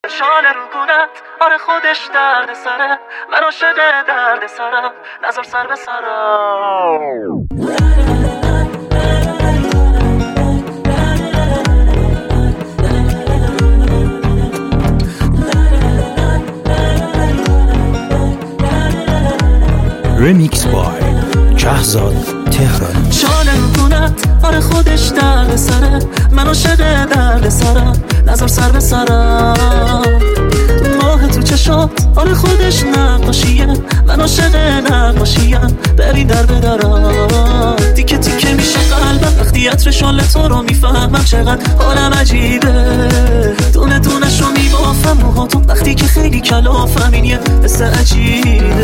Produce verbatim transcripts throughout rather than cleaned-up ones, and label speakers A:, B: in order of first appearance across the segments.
A: شال روگونت آره خودش درد سره، من عاشق درد سرم، نظر سر به سرم.
B: ریمیکس بای کهزاد تهرانی.
A: شال روگونت آره خودش درد سره، من عاشق درد سرم، نظر سر به سرم. ماه تو چشات آره خودش نقاشیه، من عاشق نقاشیم، ببین در بدارم. تیکه تیکه میشه قلبم وقتی عطر شال تو رو میفهمم، چقدر حالم عجیبه. دونه دونه شو میبافم موهاتو وقتی که خیلی کلافم، این یه حس عجیبه.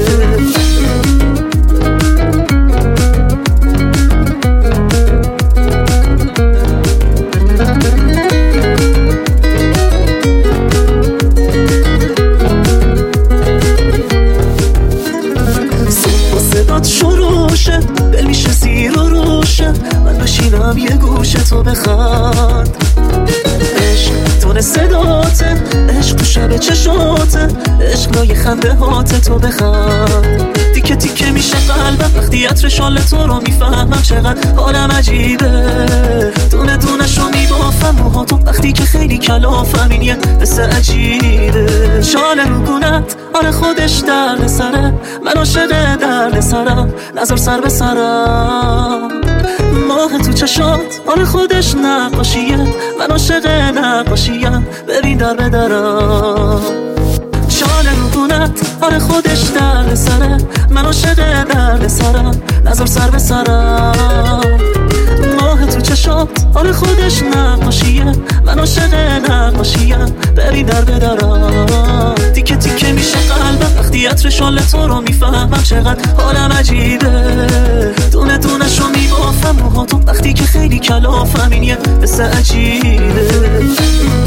A: شروشه دل میشه زیر و روشه، من بشینم یه گوشه تو بخند. عشق تون صداته، عشق تو شب چشاته، عشق لای خنده هاته تو بخند. تیکه تیکه میشه قلبم وقتی عطر شال تو رو میفهمم، چقدر حالم عجیبه. دونه دونه شو میبافم موهاتو وقتی که خیلی کلافم، این یه حس عجیبه. شال روگونت آره خودش درد سره، من عاشق درد سرم، نظر سر به سرم. ماه تو چشات آره خودش نقاشیه، من عاشق نقاشیم، ببین در بدارم. شال روگونت آره خودش درد سره، من عاشق درد سرم، نظر سر به سرم. ماه تو چشات آره خودش نقاشیه، من عاشق نقاشیم، ببین در بدارم. تیکه تیکه میشه قلبم وقتی عطر شال تو رو میفهمم، چقدر حالم عجیبه. دونه دونه شو میبافم موهاتو وقتی که خیلی کلافم، این یه حس عجیبه.